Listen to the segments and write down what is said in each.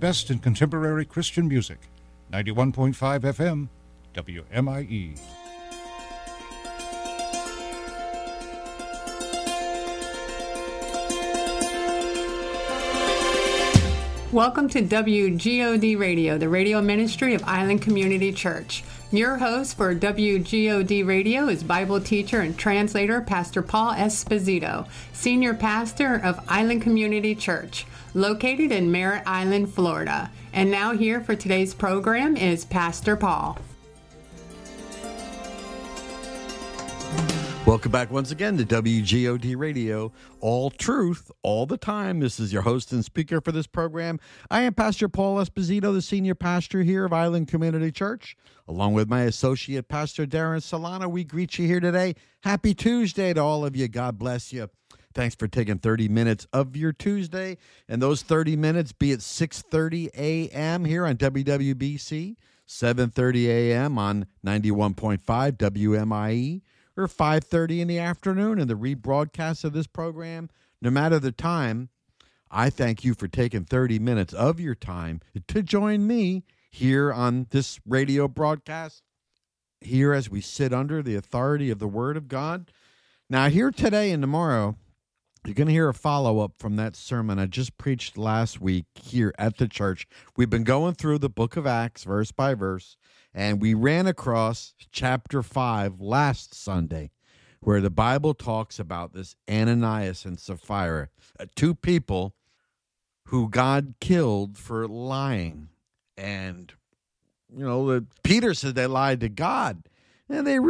best in contemporary Christian music. 91.5 FM, WMIE. Welcome to WGOD Radio, the radio ministry of Island Community Church. Your host for WGOD Radio is Bible teacher and translator Pastor Paul Esposito, senior pastor of Island Community Church, located in Merritt Island, Florida. And now here for today's program is Pastor Paul. Welcome back once again to WGOD Radio, all truth, all the time. This is your host and speaker for this program. I am Pastor Paul Esposito, the senior pastor here of Island Community Church. Along with my associate pastor, Darren Solano, we greet you here today. Happy Tuesday to all of you. God bless you. Thanks for taking 30 minutes of your Tuesday. And those 30 minutes, be it 6:30 a.m. here on WWBC, 7:30 a.m. on 91.5 WMIE, or 5:30 in the afternoon in the rebroadcast of this program. No matter the time, I thank you for taking 30 minutes of your time to join me here on this radio broadcast, here as we sit under the authority of the Word of God. Now, here today and tomorrow, you're going to hear a follow-up from that sermon I just preached last week here at the church. We've been going through the book of Acts, verse by verse, and we ran across chapter 5 last Sunday, where the Bible talks about this Ananias and Sapphira, two people who God killed for lying. And, Peter said they lied to God. And they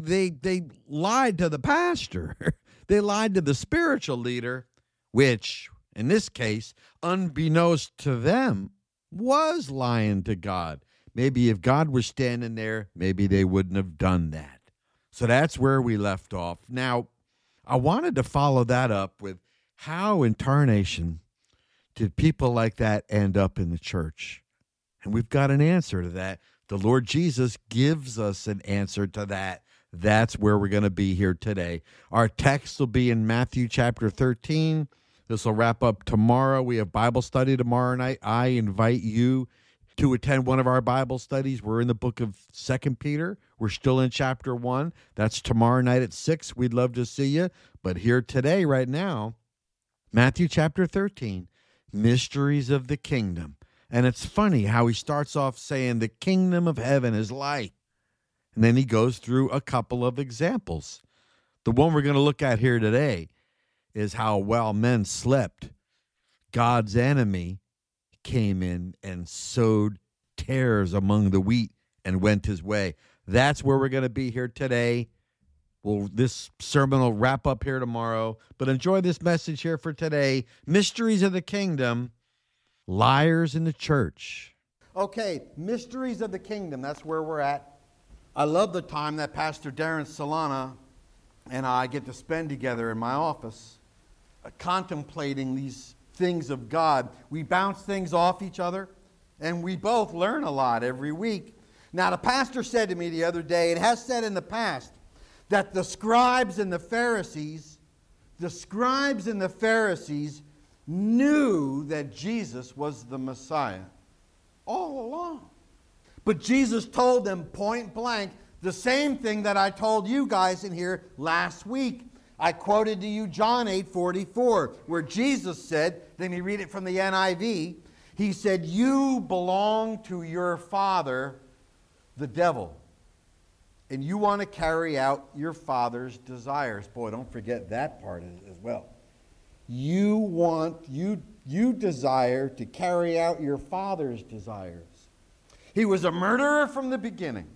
lied to the pastor. They lied to the spiritual leader, which, in this case, unbeknownst to them, was lying to God. Maybe if God was standing there, maybe they wouldn't have done that. So that's where we left off. Now, I wanted to follow that up with how in tarnation did people like that end up in the church? And we've got an answer to that. The Lord Jesus gives us an answer to that. That's where we're going to be here today. Our text will be in Matthew chapter 13. This will wrap up tomorrow. We have Bible study tomorrow night. I invite you to attend one of our Bible studies. We're in the book of 2 Peter. We're still in chapter 1. That's tomorrow night at 6. We'd love to see you. But here today, right now, Matthew chapter 13, mysteries of the kingdom. And it's funny how he starts off saying the kingdom of heaven is like. And then he goes through a couple of examples. The one we're going to look at here today is how while men slept, God's enemy came in and sowed tares among the wheat and went his way. That's where we're going to be here today. Well, this sermon will wrap up here tomorrow, but enjoy this message here for today. Mysteries of the kingdom, liars in the church. Okay, mysteries of the kingdom, that's where we're at. I love the time that Pastor Darren Solana and I get to spend together in my office, contemplating these things of God. We bounce things off each other, and we both learn a lot every week. Now, the pastor said to me the other day, it has said in the past, that the scribes and the Pharisees knew that Jesus was the Messiah all along. But Jesus told them point blank the same thing that I told you guys in here last week. I quoted to you John 8:44, where Jesus said, let me read it from the NIV. He said, you belong to your father, the devil, and you want to carry out your father's desires. Boy, don't forget that part as well. You desire to carry out your father's desires. He was a murderer from the beginning,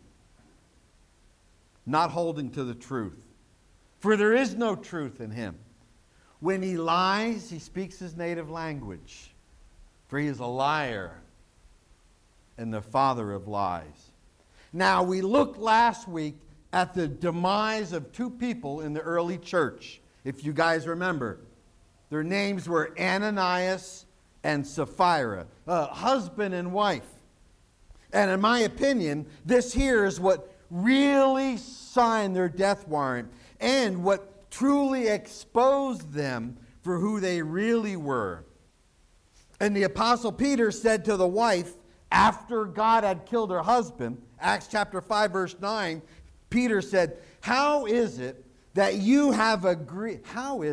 not holding to the truth. For there is no truth in him. When he lies, he speaks his native language. For he is a liar and the father of lies. Now, we looked last week at the demise of two people in the early church. If you guys remember, their names were Ananias and Sapphira, husband and wife. And in my opinion, this here is what really signed their death warrant and what truly exposed them for who they really were. And the Apostle Peter said to the wife, after God had killed her husband, Acts chapter 5, verse 9, Peter said, how is it that you have agreed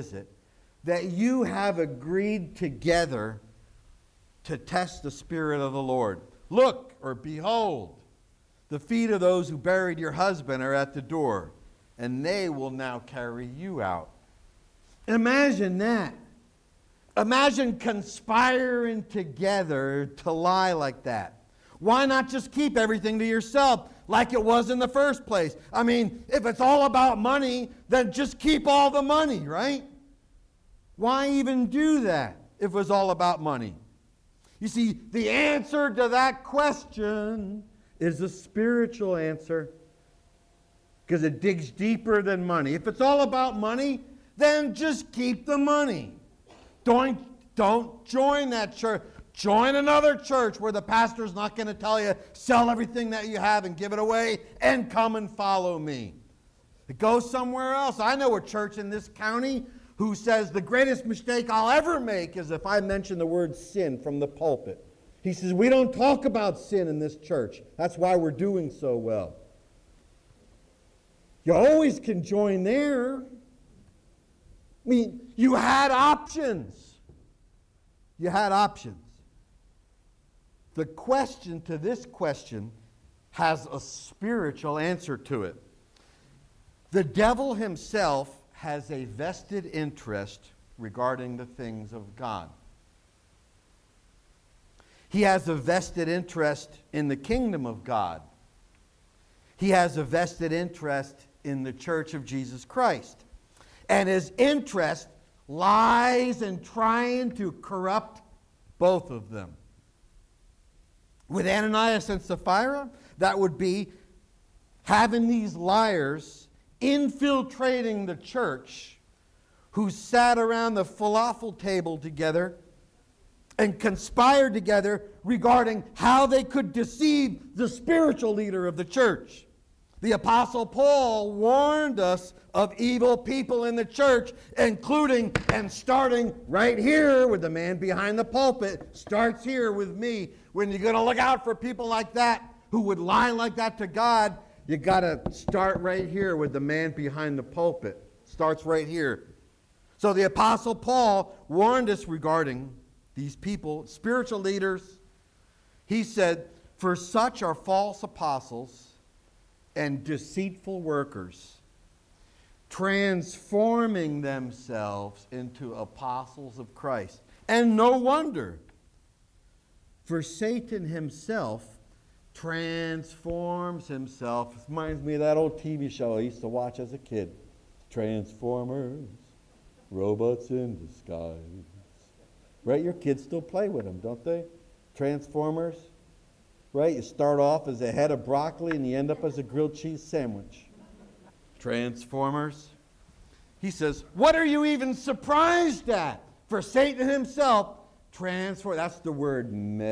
together to test the Spirit of the Lord? Look, or behold, the feet of those who buried your husband are at the door, and they will now carry you out. Imagine that. Imagine conspiring together to lie like that. Why not just keep everything to yourself like it was in the first place? I mean, if it's all about money, then just keep all the money, right? Why even do that if it was all about money? You see, the answer to that question is a spiritual answer, because it digs deeper than money. If it's all about money, then just keep the money. Don't join that church. Join another church where the pastor's not going to tell you, sell everything that you have and give it away and come and follow me. Go somewhere else. I know a church in this county who says the greatest mistake I'll ever make is if I mention the word sin from the pulpit. He says, we don't talk about sin in this church. That's why we're doing so well. You always can join there. I mean, you had options. You had options. The question to this question has a spiritual answer to it. The devil himself has a vested interest regarding the things of God. He has a vested interest in the kingdom of God. He has a vested interest in the church of Jesus Christ. And his interest lies in trying to corrupt both of them. With Ananias and Sapphira, that would be having these liars infiltrating the church who sat around the falafel table together and conspired together regarding how they could deceive the spiritual leader of the church. The Apostle Paul warned us of evil people in the church, including and starting right here with the man behind the pulpit. Starts here with me. When you're going to look out for people like that who would lie like that to God, you got to start right here with the man behind the pulpit. Starts right here. So the Apostle Paul warned us regarding these people, spiritual leaders. He said, for such are false apostles and deceitful workers, transforming themselves into apostles of Christ. And no wonder, for Satan himself transforms himself. It reminds me of that old TV show I used to watch as a kid. Transformers, robots in disguise. Right? Your kids still play with them, don't they? Transformers. Right? You start off as a head of broccoli and you end up as a grilled cheese sandwich. Transformers. He says, what are you even surprised at? For Satan himself transform. That's the word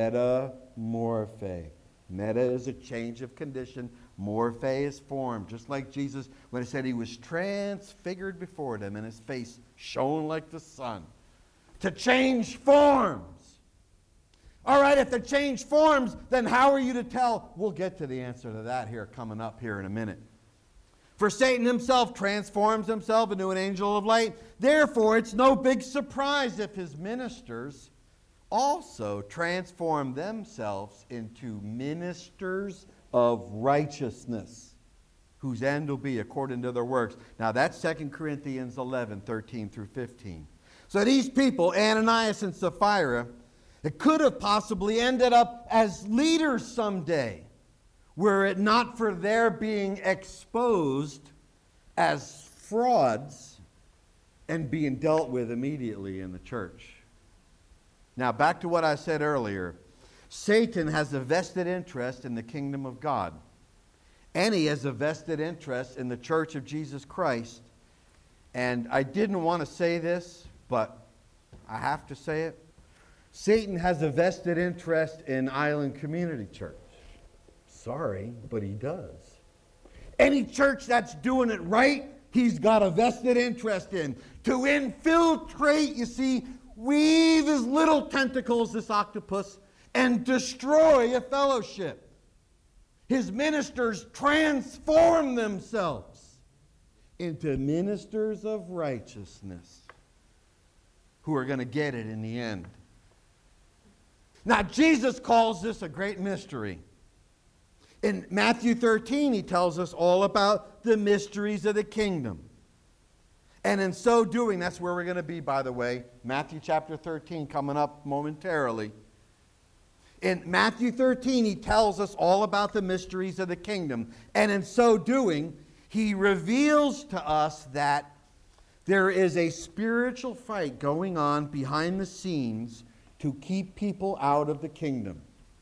metamorphe. Meta is a change of condition. Morphe is form. Just like Jesus, when he said he was transfigured before them and his face shone like the sun. To change forms. All right, if it changed forms, then how are you to tell? We'll get to the answer to that here coming up here in a minute. For Satan himself transforms himself into an angel of light. Therefore, it's no big surprise if his ministers also transform themselves into ministers of righteousness, whose end will be according to their works. Now, that's 2 Corinthians 11, 13 through 15. So these people, Ananias and Sapphira, it could have possibly ended up as leaders someday, were it not for their being exposed as frauds and being dealt with immediately in the church. Now, back to what I said earlier. Satan has a vested interest in the kingdom of God. And he has a vested interest in the church of Jesus Christ. And I didn't want to say this, but I have to say it. Satan has a vested interest in Island Community Church. Sorry, but he does. Any church that's doing it right, he's got a vested interest in. To infiltrate, you see, weave his little tentacles, this octopus, and destroy a fellowship. His ministers transform themselves into ministers of righteousness who are going to get it in the end. Now, Jesus calls this a great mystery. In Matthew 13, he tells us all about the mysteries of the kingdom. And in so doing, that's where we're going to be, by the way. Matthew chapter 13 coming up momentarily. In Matthew 13, he tells us all about the mysteries of the kingdom. And in so doing, he reveals to us that there is a spiritual fight going on behind the scenes to keep people out of the kingdom.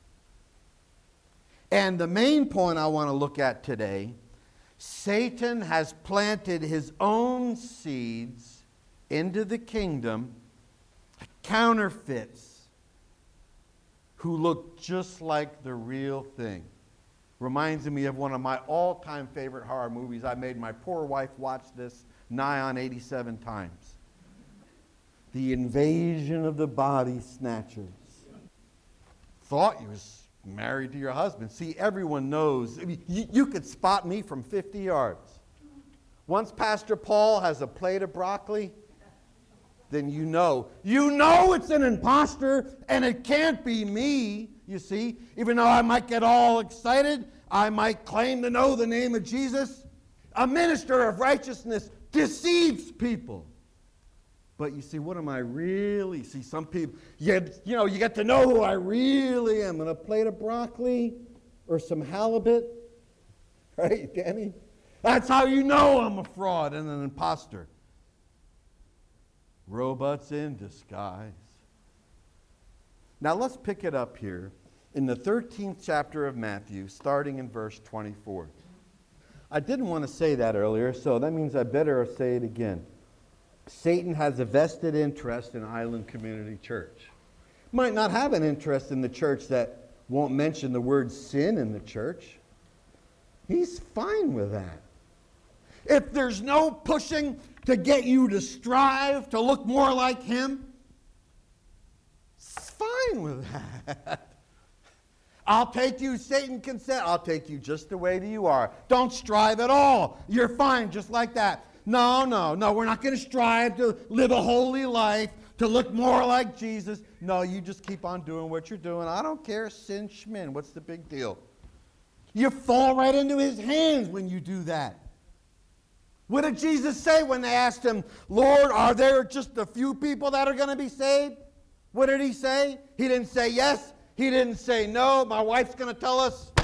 And the main point I want to look at today, Satan has planted his own seeds into the kingdom, counterfeits, who look just like the real thing. Reminds me of one of my all-time favorite horror movies. I made my poor wife watch this nigh on 87 times. The Invasion of the Body Snatchers. Thought you was married to your husband. See, everyone knows. I mean, you could spot me from 50 yards. Once Pastor Paul has a plate of broccoli, then you know it's an imposter and it can't be me, you see. Even though I might get all excited, I might claim to know the name of Jesus. A minister of righteousness deceives people. But you see, what am I really? See, some people, you get to know who I really am. And a plate of broccoli or some halibut. Right, Danny? That's how you know I'm a fraud and an imposter. Robots in disguise. Now let's pick it up here in the 13th chapter of Matthew, starting in verse 24. I didn't want to say that earlier, so that means I better say it again. Satan has a vested interest in Island Community Church. Might not have an interest in the church that won't mention the word sin in the church. He's fine with that. If there's no pushing to get you to strive to look more like him, it's fine with that. I'll take you, Satan can say, I'll take you just the way that you are. Don't strive at all. You're fine just like that. No, we're not going to strive to live a holy life, to look more like Jesus. No, you just keep on doing what you're doing. I don't care, sin schmin. What's the big deal? You fall right into his hands when you do that. What did Jesus say when they asked him, Lord, are there just a few people that are going to be saved? What did he say? He didn't say yes. He didn't say no. My wife's going to tell us,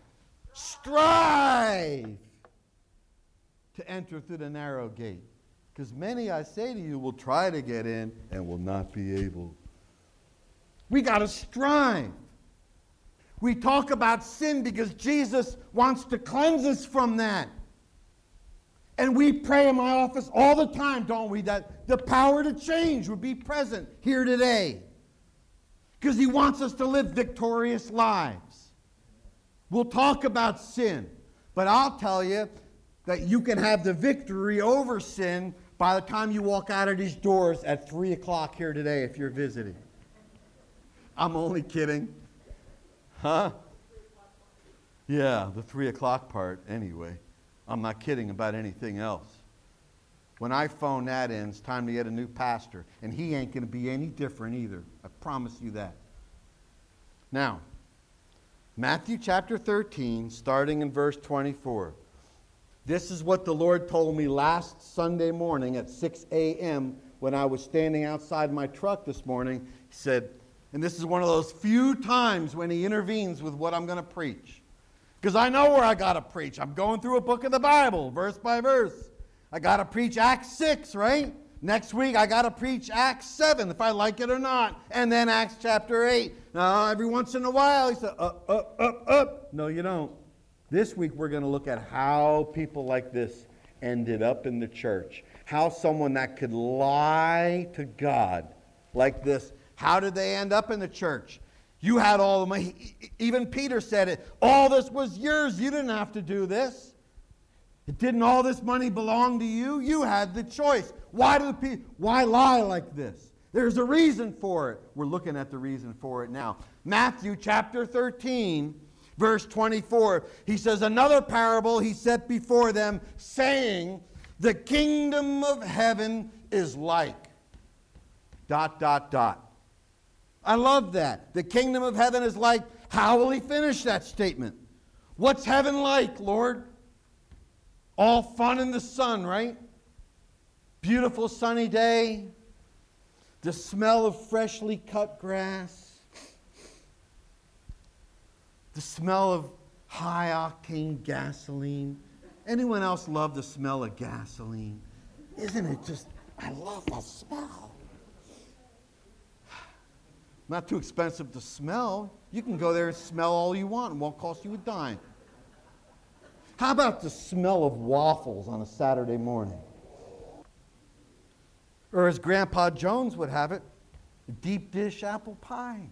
strive to enter through the narrow gate. Because many, I say to you, will try to get in and will not be able. We got to strive. We talk about sin because Jesus wants to cleanse us from that. And we pray in my office all the time, don't we, that the power to change would be present here today. Because he wants us to live victorious lives. We'll talk about sin, but I'll tell you that you can have the victory over sin by the time you walk out of these doors at 3 o'clock here today if you're visiting. I'm only kidding. Huh? Yeah, the 3 o'clock part anyway. I'm not kidding about anything else. When I phone that in, it's time to get a new pastor. And he ain't going to be any different either. I promise you that. Now, Matthew chapter 13, starting in verse 24. This is what the Lord told me last Sunday morning at 6 a.m. when I was standing outside my truck this morning. He said, and this is one of those few times when he intervenes with what I'm going to preach. Because I know where I got to preach. I'm going through a book of the Bible, verse by verse. I got to preach Acts 6, right? Next week, I got to preach Acts 7, if I like it or not. And then Acts chapter 8. Now, every once in a while, he said, up. No, you don't. This week, we're going to look at how people like this ended up in the church. How someone that could lie to God like this, how did they end up in the church? You had all the money. Even Peter said it. All this was yours. You didn't have to do this. Didn't all this money belong to you? You had the choice. Why lie like this? There's a reason for it. We're looking at the reason for it now. Matthew chapter 13, verse 24. He says, another parable he set before them, saying, the kingdom of heaven is like... ... I love that. The kingdom of heaven is like... How will he finish that statement? What's heaven like, Lord? All fun in the sun, right? Beautiful sunny day. The smell of freshly cut grass. The smell of high-octane gasoline. Anyone else love the smell of gasoline? Isn't it just... I love that smell. Not too expensive to smell. You can go there and smell all you want. It won't cost you a dime. How about the smell of waffles on a Saturday morning? Or as Grandpa Jones would have it, deep dish apple pie.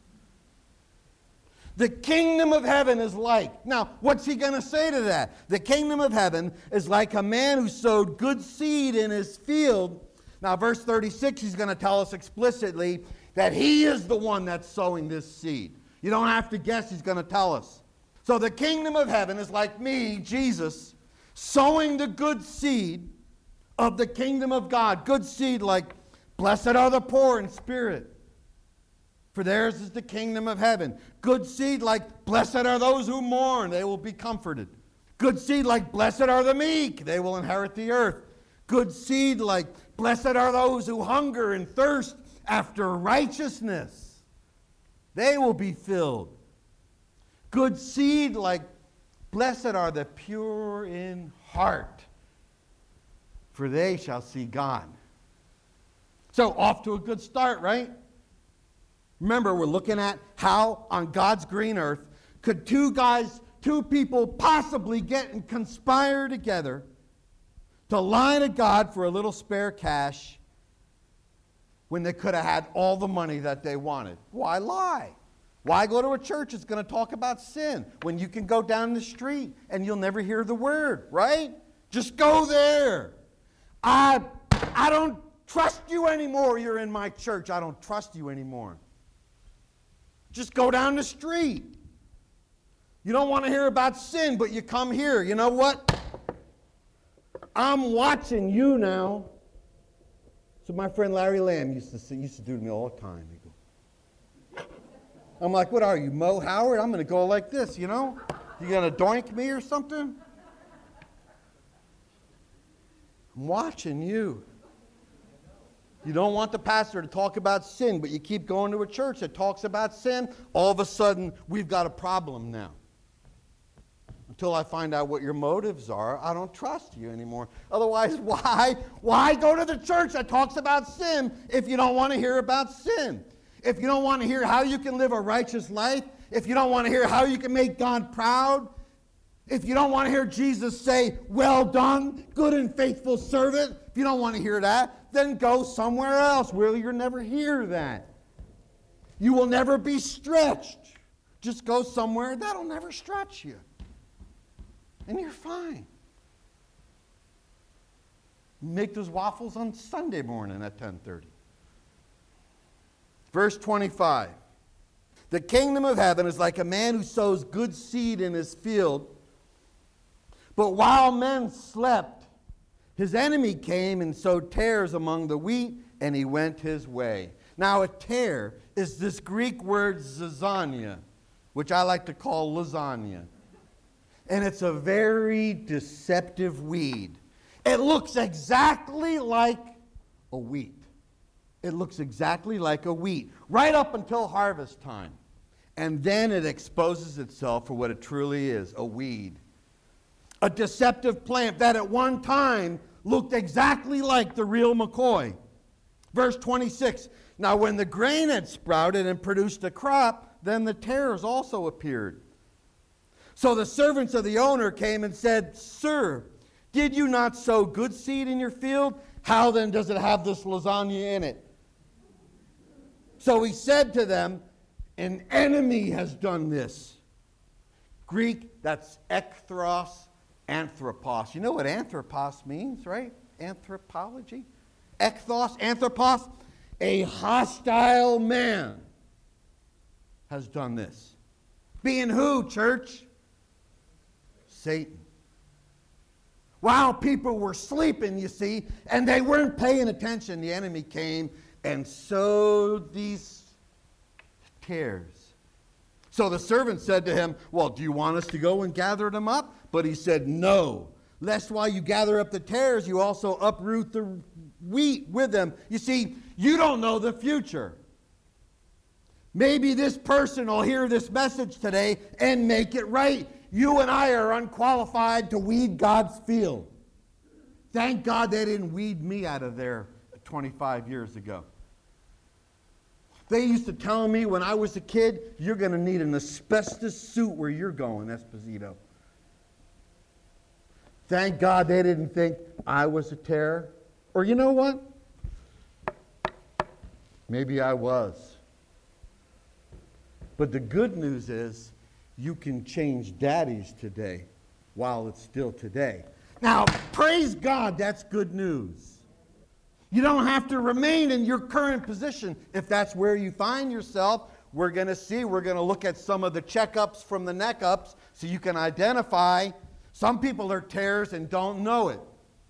The kingdom of heaven is like... Now, what's he going to say to that? The kingdom of heaven is like a man who sowed good seed in his field. Now, verse 36, he's going to tell us explicitly that he is the one that's sowing this seed. You don't have to guess, he's going to tell us. So the kingdom of heaven is like me, Jesus, sowing the good seed of the kingdom of God. Good seed like, blessed are the poor in spirit, for theirs is the kingdom of heaven. Good seed like, blessed are those who mourn, they will be comforted. Good seed like, blessed are the meek, they will inherit the earth. Good seed like, blessed are those who hunger and thirst after righteousness, they will be filled. Good seed like, blessed are the pure in heart, for they shall see God. So off to a good start, right? Remember, we're looking at how on God's green earth could two people possibly get and conspire together to lie to God for a little spare cash when they could have had all the money that they wanted. Why lie? Why go to a church that's going to talk about sin when you can go down the street and you'll never hear the word, right? Just go there. I don't trust you anymore. You're in my church. I don't trust you anymore. Just go down the street. You don't want to hear about sin, but you come here. You know what? I'm watching you now. So my friend Larry Lamb used to do to me all the time. He'd go, I'm like, what are you, Mo Howard? I'm going to go like this, you know? You going to doink me or something? I'm watching you. You don't want the pastor to talk about sin, but you keep going to a church that talks about sin. All of a sudden, we've got a problem now. Until I find out what your motives are, I don't trust you anymore. Otherwise, why go to the church that talks about sin if you don't want to hear about sin? If you don't want to hear how you can live a righteous life, if you don't want to hear how you can make God proud, if you don't want to hear Jesus say, well done, good and faithful servant, if you don't want to hear that, then go somewhere else where you'll never hear that. You will never be stretched. Just go somewhere that'll never stretch you. And you're fine. Make those waffles on Sunday morning at 10:30. Verse 25. The kingdom of heaven is like a man who sows good seed in his field. But while men slept, his enemy came and sowed tares among the wheat, and he went his way. Now a tare is this Greek word zizania, which I like to call lasagna. And it's a very deceptive weed. It looks exactly like a wheat. It looks exactly like a wheat, right up until harvest time. And then it exposes itself for what it truly is, a weed. A deceptive plant that at one time looked exactly like the real McCoy. Verse 26, now when the grain had sprouted and produced a crop, then the tares also appeared. So the servants of the owner came and said, Sir, did you not sow good seed in your field? How then does it have this lasagna in it? So he said to them, an enemy has done this. Greek, that's ekthros, anthropos. You know what anthropos means, right? Anthropology. Ekthos, anthropos. a hostile man has done this. Being who, church? Satan. While people were sleeping, you see, and they weren't paying attention, the enemy came and sowed these tares. So the servant said to him, well, do you want us to go and gather them up? But he said, no, lest while you gather up the tares, you also uproot the wheat with them. You see, you don't know the future. Maybe this person will hear this message today and make it right. You and I are unqualified to weed God's field. Thank God they didn't weed me out of there 25 years ago. They used to tell me when I was a kid, you're going to need an asbestos suit where you're going, Esposito. Thank God they didn't think I was a terror. Or you know what? Maybe I was. But the good news is you can change daddies today while it's still today. Now, praise God, that's good news. You don't have to remain in your current position. If that's where you find yourself, we're going to look at some of the checkups from the neck ups so you can identify. Some people are tares and don't know it.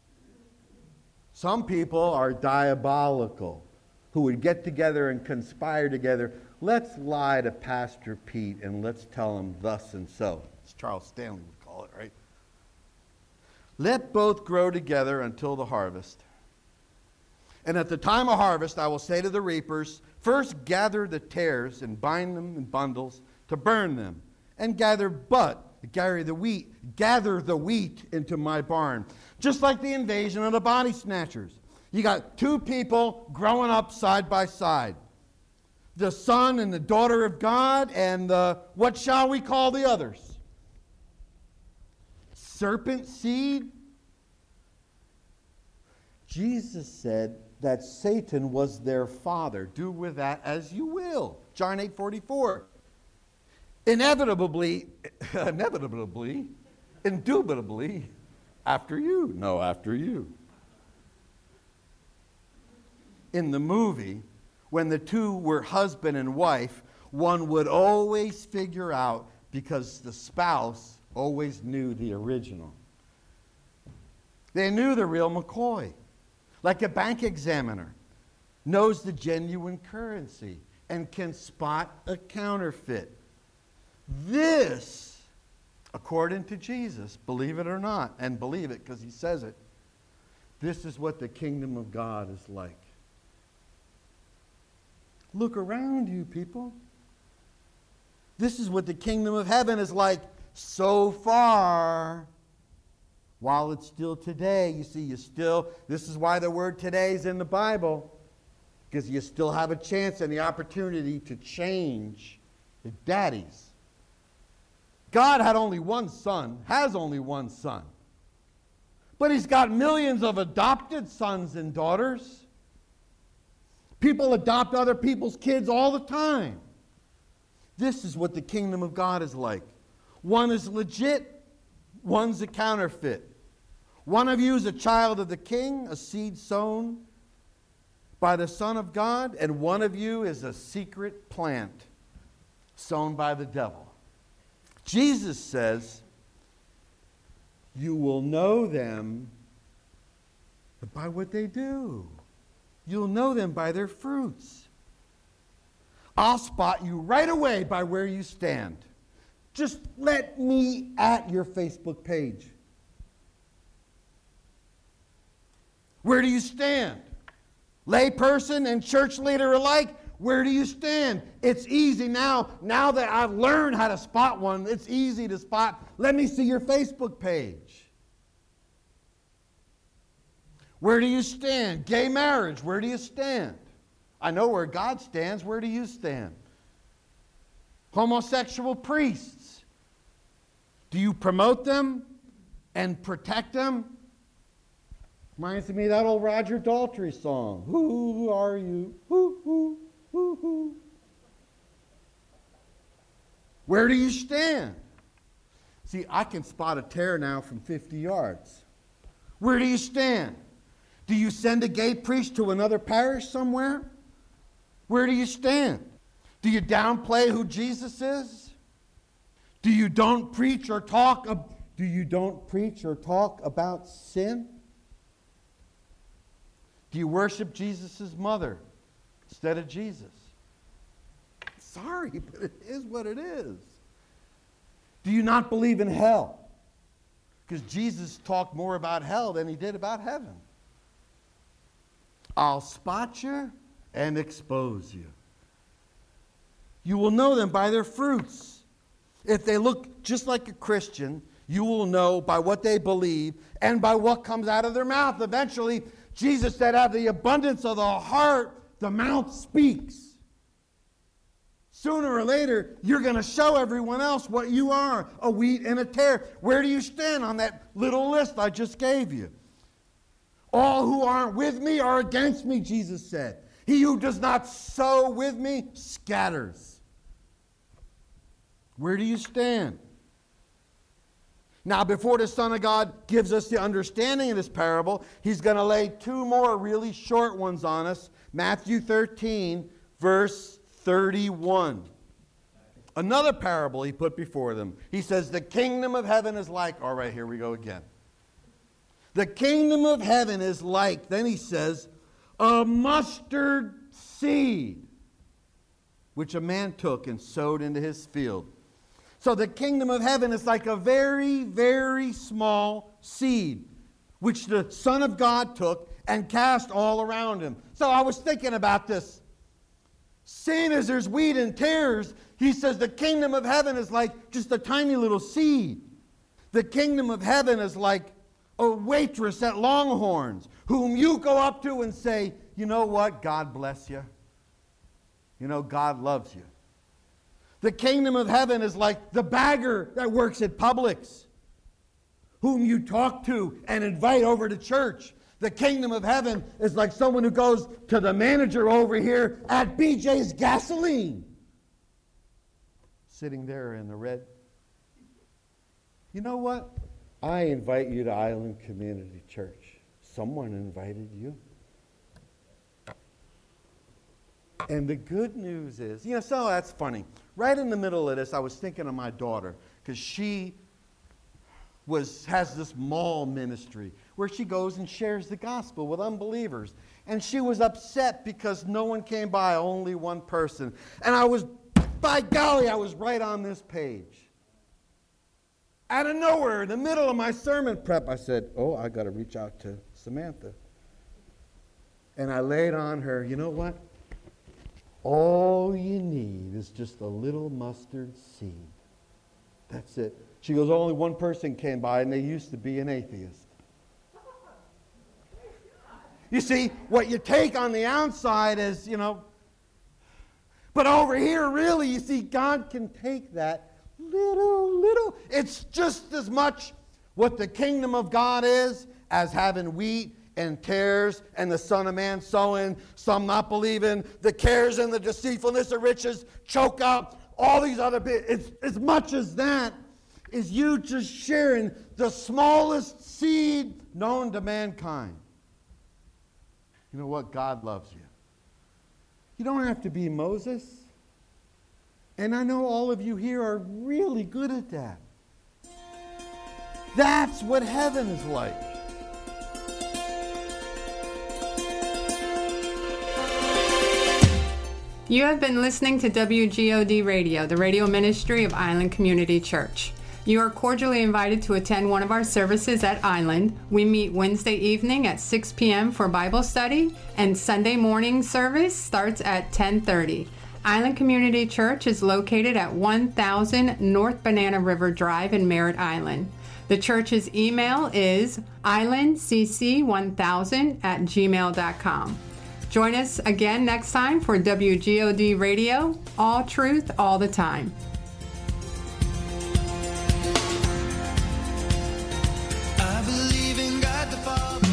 Some people are diabolical who would get together and conspire together. Let's lie to Pastor Pete and let's tell him thus and so. As Charles Stanley would call it, right? Let both grow together until the harvest. And at the time of harvest, I will say to the reapers, first gather the tares and bind them in bundles to burn them, and gather the wheat into my barn. Just like the invasion of the body snatchers. You got two people growing up side by side. The son and the daughter of God, and what shall we call the others? Serpent seed? Jesus said that Satan was their father. Do with that as you will. John 8:44. Indubitably, after you. No, after you. In the movie, when the two were husband and wife, one would always figure out, because the spouse always knew the original. They knew the real McCoy. Like a bank examiner knows the genuine currency and can spot a counterfeit. This, according to Jesus, believe it or not, and believe it because he says it, this is what the kingdom of God is like. Look around you, people. This is what the kingdom of heaven is like so far. While it's still today, you see, this is why the word today is in the Bible, because you still have a chance and the opportunity to change the daddies. God had only one son, has only one son. But he's got millions of adopted sons and daughters. People adopt other people's kids all the time. This is what the kingdom of God is like. One is legit, one's a counterfeit. One of you is a child of the king, a seed sown by the Son of God, and one of you is a secret plant sown by the devil. Jesus says, you will know them by what they do. You'll know them by their fruits. I'll spot you right away by where you stand. Just let me at your Facebook page. Where do you stand? Lay person and church leader alike, where do you stand? It's easy now. Now that I've learned how to spot one, it's easy to spot. Let me see your Facebook page. Where do you stand? Gay marriage, where do you stand? I know where God stands. Where do you stand? Homosexual priests. Do you promote them and protect them? Reminds me of that old Roger Daltrey song. Who are you? Who? Where do you stand? See, I can spot a tare now from 50 yards. Where do you stand? Do you send a gay priest to another parish somewhere? Where do you stand? Do you downplay who Jesus is? Do you don't preach or talk about sin? Do you worship Jesus' mother instead of Jesus? Sorry, but it is what it is. Do you not believe in hell? Because Jesus talked more about hell than he did about heaven. I'll spot you and expose you. You will know them by their fruits. If they look just like a Christian, you will know by what they believe and by what comes out of their mouth. Eventually, Jesus said, out of the abundance of the heart, the mouth speaks. Sooner or later, you're going to show everyone else what you are, a wheat and a tare. Where do you stand on that little list I just gave you? All who aren't with me are against me, Jesus said. He who does not sow with me scatters. Where do you stand? Now, before the Son of God gives us the understanding of this parable, he's going to lay two more really short ones on us. Matthew 13, verse 31. Another parable he put before them. He says, the kingdom of heaven is like, all right, here we go again. The kingdom of heaven is like, then he says, a mustard seed, which a man took and sowed into his field. So the kingdom of heaven is like a very, very small seed, which the Son of God took and cast all around him. So I was thinking about this. Same as there's wheat and tares, he says the kingdom of heaven is like just a tiny little seed. The kingdom of heaven is like a waitress at Longhorns whom you go up to and say, you know what, God bless you. You know, God loves you. The kingdom of heaven is like the bagger that works at Publix, whom you talk to and invite over to church. The kingdom of heaven is like someone who goes to the manager over here at BJ's Gasoline, sitting there in the red. You know what? I invite you to Island Community Church. Someone invited you. And the good news is, so that's funny. Right in the middle of this, I was thinking of my daughter, because she has this mall ministry where she goes and shares the gospel with unbelievers. And she was upset because no one came by, only one person. And by golly, I was right on this page. Out of nowhere, in the middle of my sermon prep, I said, I got to reach out to Samantha. And I laid on her, you know what? All you need is just a little mustard seed. That's it. She goes, only one person came by, and they used to be an atheist. You see, what you take on the outside is, but over here, really, you see, God can take that little. It's just as much what the kingdom of God is as having wheat and tares and the Son of Man sowing, some not believing, the cares and the deceitfulness of riches choke out all these other bits. It's as much as that is you just sharing the smallest seed known to mankind. You know what? God loves you. You don't have to be Moses. And I know all of you here are really good at that. That's what heaven is like. You have been listening to WGOD Radio, the radio ministry of Island Community Church. You are cordially invited to attend one of our services at Island. We meet Wednesday evening at 6 p.m. for Bible study, and Sunday morning service starts at 10:30. Island Community Church is located at 1000 North Banana River Drive in Merritt Island. The church's email is islandcc1000@gmail.com. Join us again next time for WGOD Radio, all truth, all the time. I believe in God the Father.